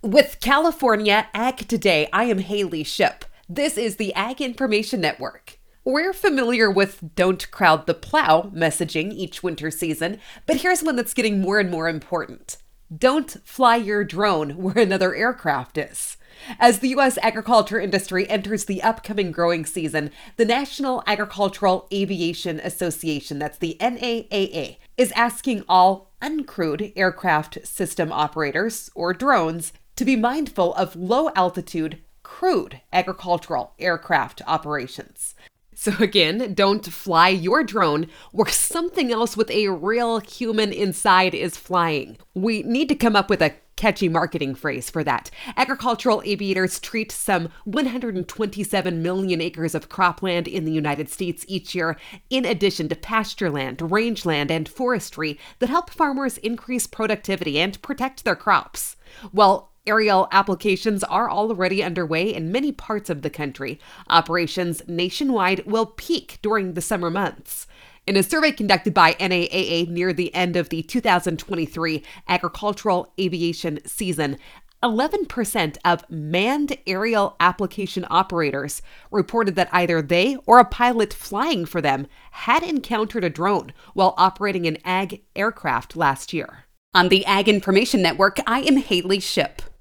With California Ag Today, I am Haley Ship. This is the Ag Information Network. We're familiar with "don't crowd the plow" messaging each winter season, but here's one that's getting more and more important. Don't fly your drone where another aircraft is. As the U.S. agriculture industry enters the upcoming growing season, the National Agricultural Aviation Association, that's the NAAA, is asking all uncrewed aircraft system operators, or drones, to be mindful of low-altitude, crewed agricultural aircraft operations. So again, don't fly your drone where something else with a real human inside is flying. We need to come up with a catchy marketing phrase for that. Agricultural aviators treat some 127 million acres of cropland in the United States each year, in addition to pasture land, rangeland, and forestry that help farmers increase productivity and protect their crops. Well, aerial applications are already underway in many parts of the country. Operations nationwide will peak during the summer months. In a survey conducted by NAAA near the end of the 2023 agricultural aviation season, 11% of manned aerial application operators reported that either they or a pilot flying for them had encountered a drone while operating an ag aircraft last year. On the Ag Information Network, I am Haley Ship.